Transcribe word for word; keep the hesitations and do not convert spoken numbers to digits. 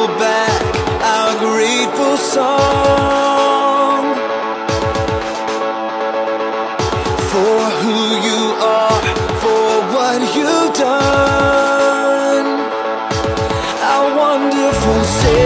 back our grateful song for who you are, for what you've done. Our wonderful Savior,